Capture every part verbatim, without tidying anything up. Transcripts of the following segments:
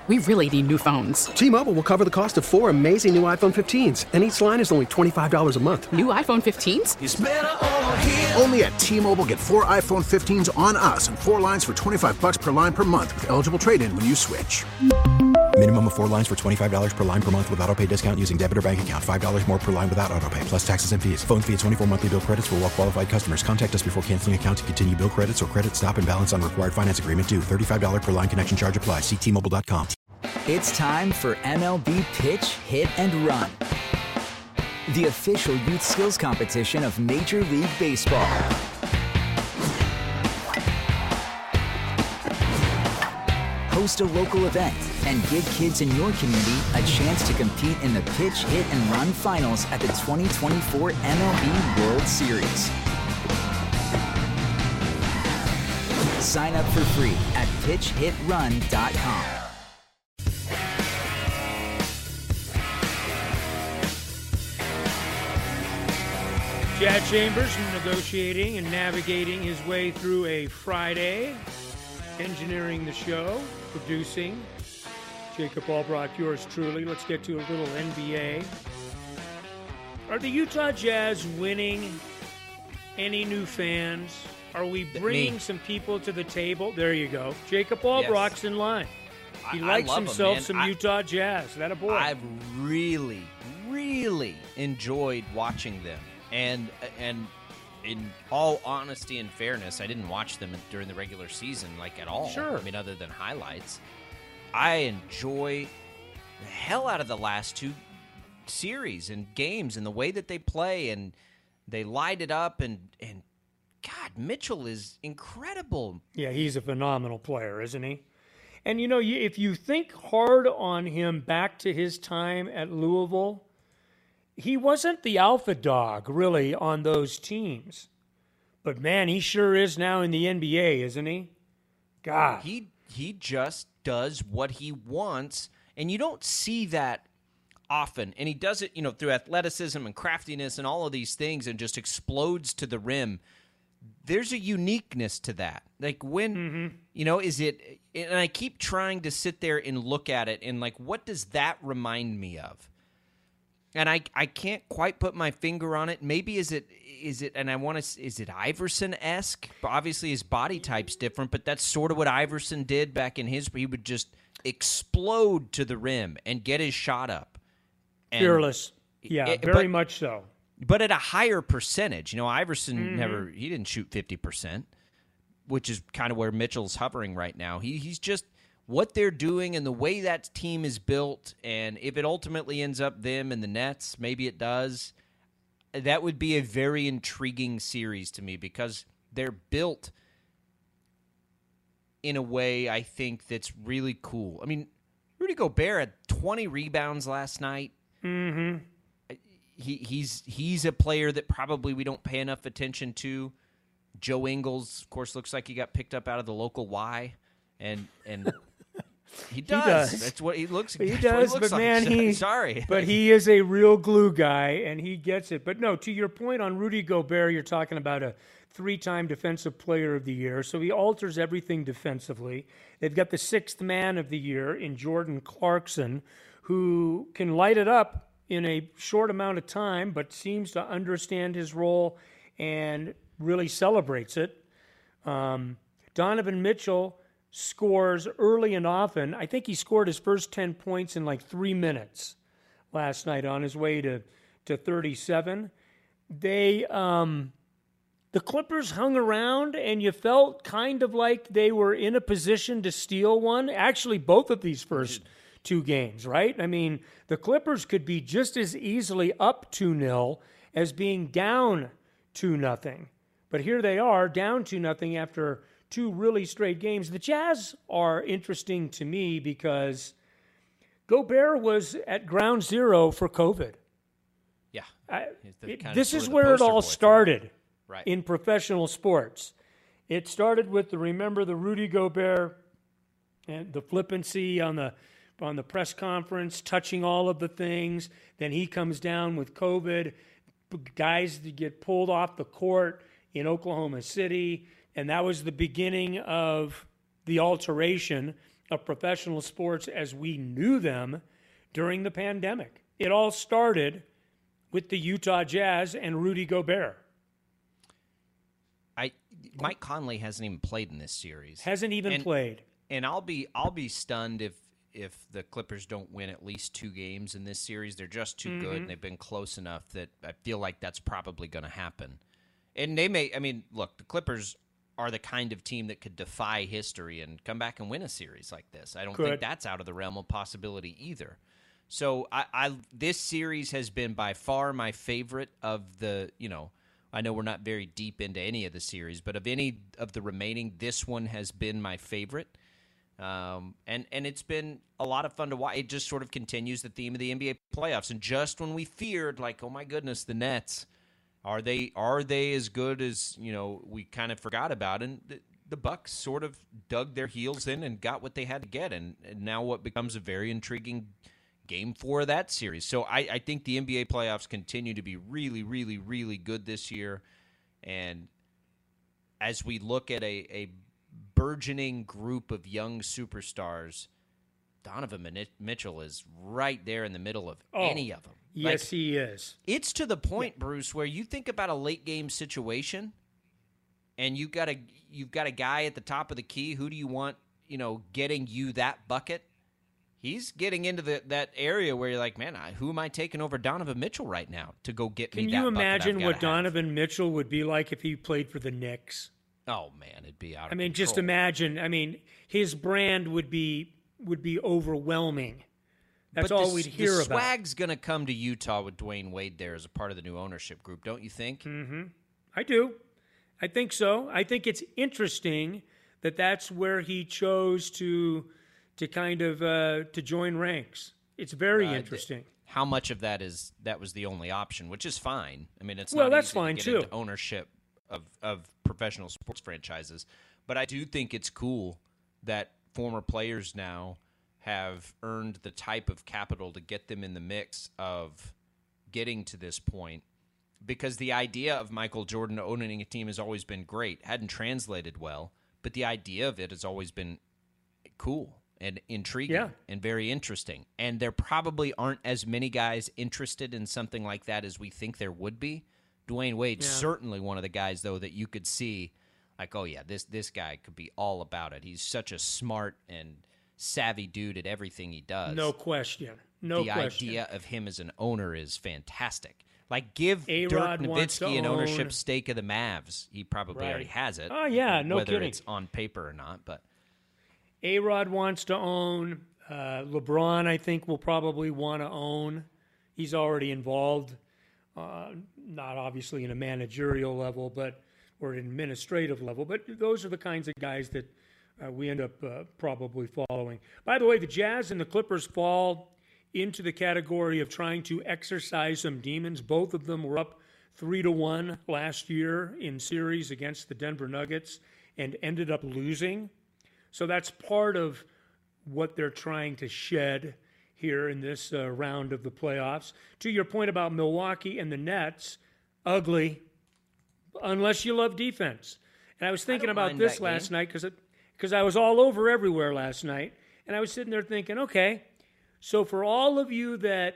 We really need new phones. T-Mobile will cover the cost of four amazing new iPhone fifteens, and each line is only twenty-five dollars a month. New iPhone fifteens? It's better over here. Only at T-Mobile, get four iPhone fifteens on us and four lines for twenty-five dollars per line per month with eligible trade-in when you switch. Minimum of four lines for twenty-five dollars per line per month with autopay discount using debit or bank account. five dollars more per line without autopay, plus taxes and fees. Phone fee at twenty-four monthly bill credits for well-qualified customers. Contact us before canceling account to continue bill credits or credit stop and balance on required finance agreement due. thirty-five dollars per line connection charge applies. See T Mobile dot com. It's time for M L B Pitch, Hit, and Run, the official youth skills competition of Major League Baseball. Host a local event and give kids in your community a chance to compete in the Pitch, Hit, and Run finals at the twenty twenty-four M L B World Series. Sign up for free at pitch hit run dot com. Chad Chambers negotiating and navigating his way through a Friday, engineering the show, producing. Jacob Albrock, yours truly. Let's get to a little N B A. Are the Utah Jazz winning any new fans? Are we bringing Me. some people to the table? There you go. Jacob Albrock's Yes. in line. He I, likes I love himself them, some I, Utah Jazz. That a boy. I've really, really enjoyed watching them. And and in all honesty and fairness, I didn't watch them during the regular season, like, at all. Sure. I mean, other than highlights. I enjoy the hell out of the last two series and games and the way that they play, and they light it up. And, and God, Mitchell is incredible. Yeah, he's a phenomenal player, isn't he? And, you know, you- if you think hard on him back to his time at Louisville, he wasn't the alpha dog, really, on those teams. But, man, he sure is now in the N B A, isn't he? God. He he just does what he wants, and you don't see that often. And he does it, you know, through athleticism and craftiness and all of these things, and just explodes to the rim. There's a uniqueness to that. Like, when, Mm-hmm. you know, is it, and I keep trying to sit there and look at it, and, like, what does that remind me of? And I, I can't quite put my finger on it. Maybe is it is it and I want to is it Iverson-esque? Obviously his body type's different, but that's sort of what Iverson did back in his. He would just explode to the rim and get his shot up. And Fearless. Yeah, it- very but, much so. But at a higher percentage. You know, Iverson Mm-hmm. never he didn't shoot fifty percent, which is kind of where Mitchell's hovering right now. He he's just what they're doing and the way that team is built, and if it ultimately ends up them and the Nets, maybe it does, that would be a very intriguing series to me, because they're built in a way, I think, that's really cool. I mean, Rudy Gobert had twenty rebounds last night. Mm-hmm. He he's he's a player that probably we don't pay enough attention to. Joe Ingles, of course, looks like he got picked up out of the local Y, and and he does. He does. That's what he looks. He that's does, what he looks but like. man, he sorry, but he is a real glue guy, and he gets it. But no, to your point on Rudy Gobert, you're talking about a three-time Defensive Player of the Year, so he alters everything defensively. They've got the sixth man of the year in Jordan Clarkson, who can light it up in a short amount of time, but seems to understand his role and really celebrates it. Um, Donovan Mitchell scores early and often. I think he scored his first ten points in like three minutes last night on his way to, to thirty-seven. They, um, the Clippers hung around, and you felt kind of like they were in a position to steal one. Actually, both of these first two games, right? I mean, the Clippers could be just as easily up two nil as being down two nothing. But here they are, down two nothing after two really straight games. The Jazz are interesting to me because Gobert was at ground zero for COVID. yeah. I, He's the it- kind of this sort is of the where it poster all boy for it. started Right. in professional sports. It started with the remember the Rudy Gobert and the flippancy on the on the press conference, touching all of the things. Then he comes down with COVID. Guys that get pulled off the court in Oklahoma City, and that was the beginning of the alteration of professional sports as we knew them during the pandemic. It all started with the Utah Jazz and Rudy Gobert. I Mike Conley hasn't even played in this series. Hasn't even and, played. And I'll be I'll be stunned if if the Clippers don't win at least two games in this series. They're just too mm-hmm. good, and they've been close enough that I feel like that's probably going to happen. And they may, I mean, look, the Clippers are the kind of team that could defy history and come back and win a series like this. I don't could. think that's out of the realm of possibility either. So I, I this series has been by far my favorite of the, you know, I know we're not very deep into any of the series, but of any of the remaining, this one has been my favorite. Um, and, and it's been a lot of fun to watch. It just sort of continues the theme of the N B A playoffs. And just when we feared, like, oh my goodness, the Nets, are they are they as good as, you know, we kind of forgot about? And the, the Bucks sort of dug their heels in and got what they had to get. And, and now what becomes a very intriguing game four of that series. So I, I think the N B A playoffs continue to be really, really, really good this year. And as we look at a, a burgeoning group of young superstars, Donovan Mitchell is right there in the middle of oh, any of them. Yes, like, he is. It's to the point, Bruce, where you think about a late game situation, and you got a you've got a guy at the top of the key. Who do you want, you know, getting you that bucket? He's getting into the, that area where you're like, man, I, who am I taking over Donovan Mitchell right now to go get Can me that bucket? Can you imagine what have? Donovan Mitchell would be like if he played for the Knicks? Oh man, it'd be out of I mean, control. just imagine. I mean, his brand would be would be overwhelming. That's but all the, we'd hear the about. The swag's going to come to Utah with Dwayne Wade there as a part of the new ownership group, don't you think? Mm-hmm. I do. I think so. I think it's interesting that that's where he chose to to kind of uh, to join ranks. It's very uh, interesting. Th- how much of that is that was the only option, which is fine. I mean, it's well, not that's easy fine to get too. Into ownership of of professional sports franchises, but I do think it's cool that former players now have earned the type of capital to get them in the mix of getting to this point, because the idea of Michael Jordan owning a team has always been great. Hadn't translated well, but the idea of it has always been cool and intriguing yeah. and very interesting. And there probably aren't as many guys interested in something like that as we think there would be. Dwayne Wade's yeah. certainly one of the guys, though, that you could see like, oh, yeah, this this guy could be all about it. He's such a smart and savvy dude at everything he does. No question. No the question. idea of him as an owner is fantastic. Like, give A-Rod Dirk Nowitzki an own... ownership stake of the Mavs. He probably right. already has it. Oh, yeah, no whether kidding. it's on paper or not. But A-Rod wants to own. Uh, LeBron, I think, will probably want to own. He's already involved, uh, not obviously in a managerial level, but or an administrative level. But those are the kinds of guys that uh, we end up uh, probably following. By the way, the Jazz and the Clippers fall into the category of trying to exercise some demons. Both of them were up three to one last year in series against the Denver Nuggets and ended up losing. So that's part of what they're trying to shed here in this uh, round of the playoffs. To your point about Milwaukee and the Nets, ugly, unless you love defense. And I was thinking I about this last game. night because because I was all over everywhere last night, and I was sitting there thinking, okay, so for all of you that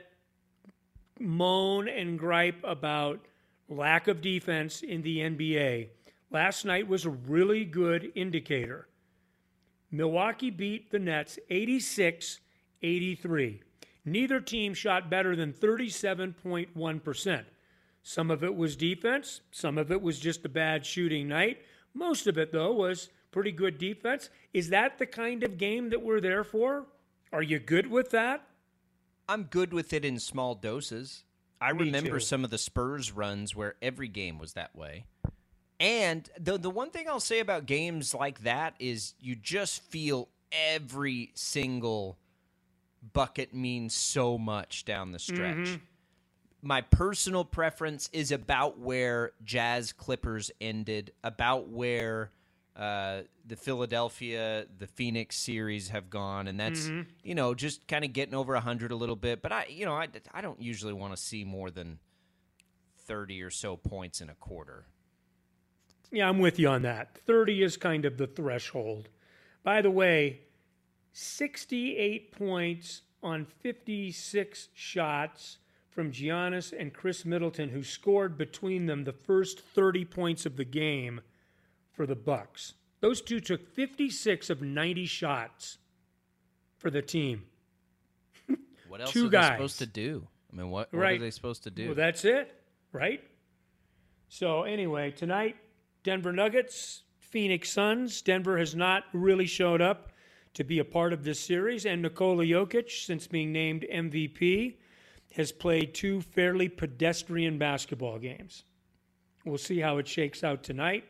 moan and gripe about lack of defense in the N B A, last night was a really good indicator. Milwaukee beat the Nets eighty-six eighty-three. Neither team shot better than thirty-seven point one percent. Some of it was defense. Some of it was just a bad shooting night. Most of it, though, was pretty good defense. Is that the kind of game that we're there for? Are you good with that? I'm good with it in small doses. I Me remember too. some of the Spurs runs where every game was that way. And the the one thing I'll say about games like that is you just feel every single bucket means so much down the stretch. Mm-hmm. My personal preference is about where Jazz Clippers ended, about where uh, the Philadelphia, the Phoenix series have gone, and that's, mm-hmm. you know, just kind of getting over one hundred a little bit. But, I, you know, I, I don't usually want to see more than thirty or so points in a quarter. Yeah, I'm with you on that. thirty is kind of the threshold. By the way, sixty-eight points on fifty-six shots from Giannis and Chris Middleton, who scored between them the first thirty points of the game for the Bucks. Those two took fifty-six of ninety shots for the team. What else two are guys. they supposed to do? I mean, what, what right. are they supposed to do? Well, that's it, right? So anyway, tonight, Denver Nuggets, Phoenix Suns. Denver has not really showed up to be a part of this series, and Nikola Jokic, since being named M V P, has played two fairly pedestrian basketball games. We'll see how it shakes out tonight.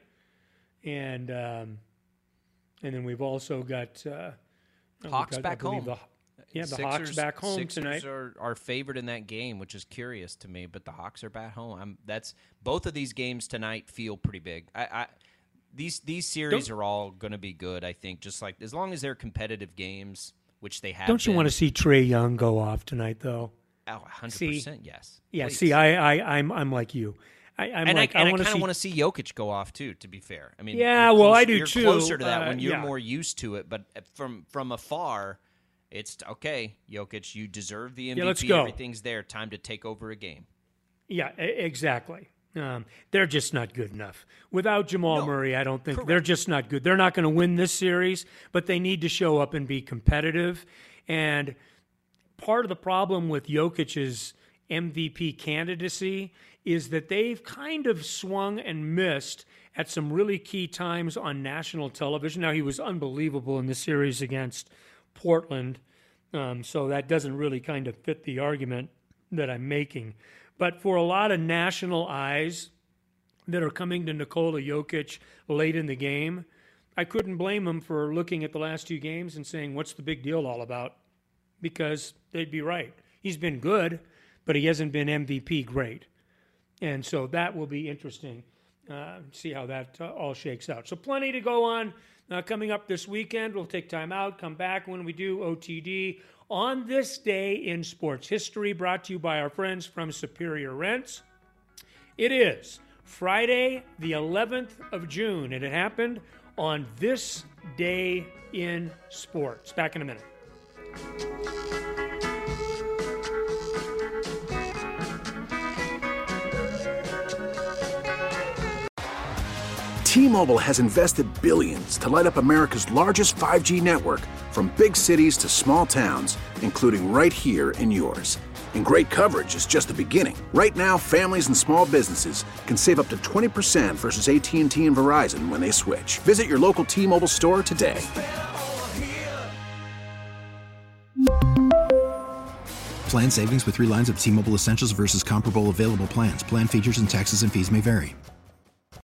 And um, and then we've also got uh, Hawks got, back home. The, yeah, the Sixers, Hawks back home Sixers tonight. are, are favored in that game, which is curious to me. But the Hawks are back home. I'm, that's both of these games tonight feel pretty big. I, I these these series Don't, are all going to be good. I think just like as long as they're competitive games, which they have. Don't you been. want to see Trae Young go off tonight, though? Oh, one hundred percent yes. Yeah. Please. See, I, I I'm I'm like you. I, I'm and like, I, and I, I kind of see... want to see Jokic go off too. To be fair, I mean, yeah, you're well, close, I do you're too. Closer to that uh, when you're yeah. more used to it, but from from afar, it's okay. Jokic, you deserve the M V P. Yeah, let's go. Everything's there. Time to take over a game. Yeah, exactly. Um, they're just not good enough. Without Jamal No, Murray, I don't think correct. they're just not good. They're not going to win this series, but they need to show up and be competitive. And part of the problem with Jokic's M V P candidacy is that they've kind of swung and missed at some really key times on national television. Now, he was unbelievable in the series against Portland, um, so that doesn't really kind of fit the argument that I'm making. But for a lot of national eyes that are coming to Nikola Jokic late in the game, I couldn't blame them for looking at the last two games and saying, what's the big deal all about? Because they'd be right. He's been good, but he hasn't been M V P great. And so that will be interesting, uh, see how that uh, all shakes out. So plenty to go on uh, coming up this weekend. We'll take time out, come back when we do O T D. On this day in sports history, brought to you by our friends from Superior Rents. It is Friday, the eleventh of June, and it happened on this day in sports. Back in a minute. T-Mobile has invested billions to light up America's largest five G network, from big cities to small towns, including right here in yours. And great coverage is just the beginning. Right now, families and small businesses can save up to twenty percent versus A T and T and Verizon when they switch. Visit your local T-Mobile store today. Plan savings with three lines of T-Mobile Essentials versus comparable available plans. Plan features and taxes and fees may vary.